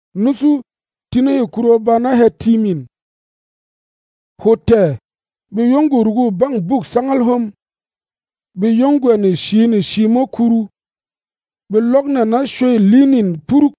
nusu tine yukuro bana he timin. Hote, be yongu rugu bang buk sangal hom, be yongu ni shimo kuru, be lokna na shwe linin puruk,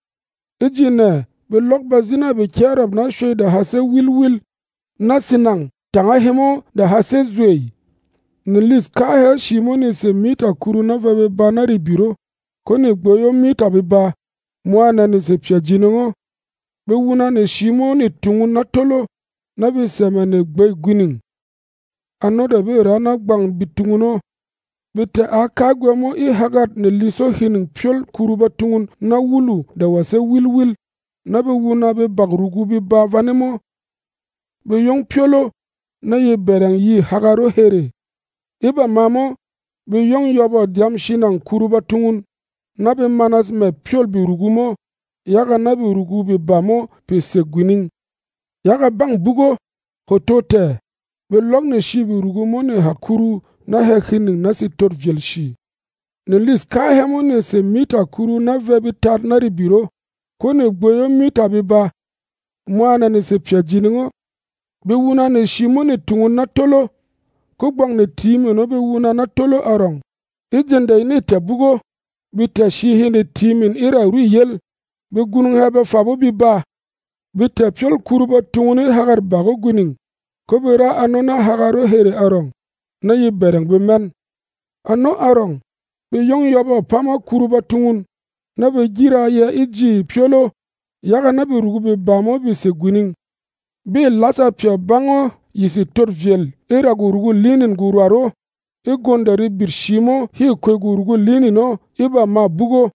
ijine be lok bazina be kerab na shwe da hase wil na sinang tanga hemo da hase zwei. Nilis kahe shimo ni se mita kuru na vabe banari biro, kone gboyo mita biba, mwana ni se pya jinongo, be wuna ni shimo ni tungu na tolo, na be seme ni gbe guning. Ano da be rana gbang bitunguno, be te akagwe mo I hagat ni liso hining pyol kuruba tungun na wulu da wase wil, na be wuna be bagrugu biba vanemo, be yong pyolo, na ye bereng yi hagaro here. Iba mamo, be yong yobo diam shinang kuruba tungun, na be manas me pyol bi rugumo, yaga na be rugu biba mo pe seguining. Yaga bang bugo, hotote, be lok ne shi bi rugumo ne hakuru na hekining na si tot vielshi. Ne lis ka hemo ne se mita kuru na vebi tat na ribiro, ko ne gboyo mita biba, mwana ne se pya jiningo, be wuna ne shimo ne tungun na tolo, ko gbang ne timi no be wuna na tolo arong. Ijende ne te bugo, be te shihi ne timin ira ruyel, be gunung hebe fabo biba, be te pyol kuruba tunguni hagar bago guning, ko be ra ano na hagaro here arong, na yi bereng be men. Ano arong, be yong yobo pama kuruba tungun, na be gira ye iji pyolo, yaga na be rugu be bamo be se guning. Be lasa pya bango yisi tot viel, ira gurugu linin gurwaro, gondari birshimo hi kwe gurugu linino, iba ma bugo.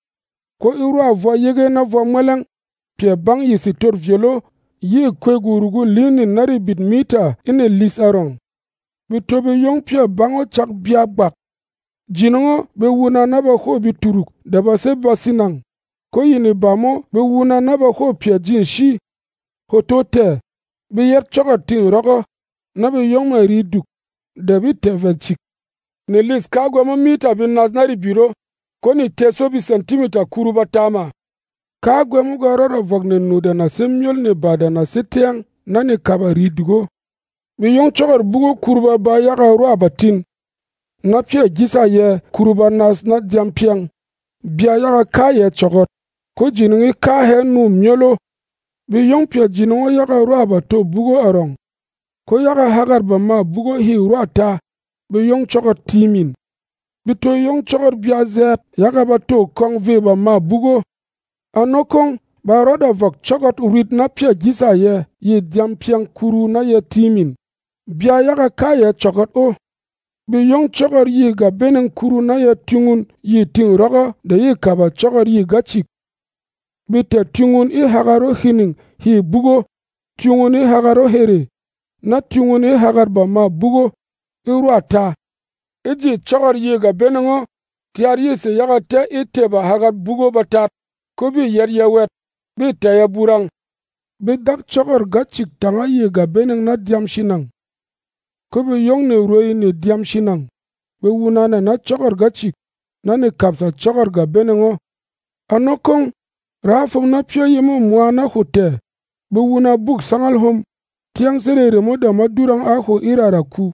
Ko irwa vo yege na vo mweleng, pya bang yisi tot vielo, yi kwe gurugu linin nari bit mita ine lis arong. Be tobe yong pya bango chak biya bak. Jinongo be wuna na ba ho bituruk, daba se basinang. Ko yini bamo be wuna na ba ho pya jinshi. Hotote, be yer choka ting roko, na be yong ma riduk, dabi tevel chik. Ne lis kagwa ma mita bin naznari biro, ko ni teso bi centimeter kuruba tama. Kagwa mu garara vogne nuda na semyol ne bada na setiang, na ne kaba ridugo. Be yong chokar bugo kuruba ba yaga ruwa batin. Na pye gisa ye kuruba nas na jampiang. Bia yaga ka ye chokot, ko jiningi ka he nu myolo. Be yong pye jiningo yaga ruwa bato bugo arong. Ko yaga hagar ba ma bugo hi ruwa ta, be yong chokot timin. Be to yong chokot bia zet, yaga bato kong ve ba ma bugo. Ano kong, ba roda vok chokot urit na pye gisa ye jampiang kuru na ye timin. Bia yaga ka ye chokot o. Be yong chokot yi ga beneng kuru na ye tungun yi ting rogo de yi kaba chokot yi ga chik. Be te tungun I hagaro hining hi bugo, tungun I hagaro here, na tungun I hagar ba ma bugo, irwa ta. Iji chokot yi ga benengo, tiar yi se yaga te ite ba hagar bugo batat, ko bi yer ye wet, bi te ye burang. Be dak chokot ga chik tanga yi ga beneng na diam shinang. Ko be yong ne roi ne diam shinang. Be wuna na chokot ga chik, na ne kapsa chokot ga benengo. Ano kong, rafong na pyo yemo mwana hote, be wuna buk sangal hom, tiang serere mo da madurang aho irara ku.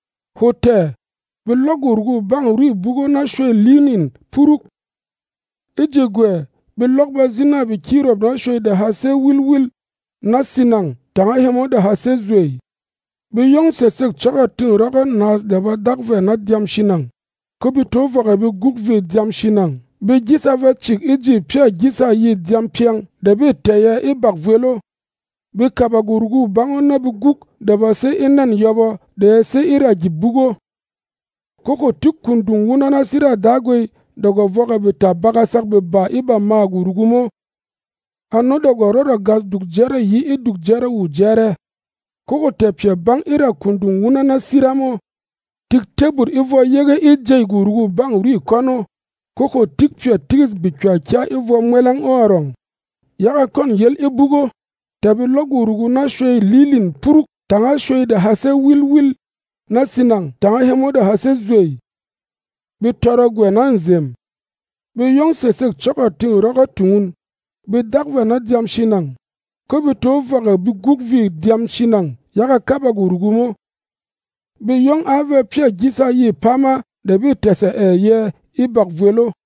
Hote, be logurgu bang rui bugo na shwe linin puruk. Ijegwe, be logba zina be kirob na shwe da hase wil, na sinang, tanga hemo da hase zwei. Be yong sesek chaka ting raga nas daba dakve na diam shinang. Ko be tovaga be gukve diam shinang. Be gisa ve chik iji pya gisa yi diam piang, da be teye I bak velo. Be kabagurugu bango na be guk, daba se inan yobo, de se ira jibugo. Koko tuk kundung wuna na sira dagwe, dogo voga be tabaga sak be ba iba ma gurugumo. Ano dogo roda gas duk jere yi I duk jere u jere. Koko te pya bang ira kundung wuna na siramo. Tik tebur ivo yege I jay gurugu bang ri kono. Koko tik pya tigis bikwa kya ivo mwelang orong. Yaga kon yel ibugo. Tabi logu rugu na shwe lilin puruk. Tanga shwe da hase wil. Na sinang tanga hemo da hase zwei. Be toro gwe na nzem. Be yong sesek choka ting roga tungun. Bi dak ve na diam shinang. Ko bi to vage bi guk vi diam shinang yaka kaba gurugumo. Bi yong ave pia gisa yi pama de bi tese ye ibak velo.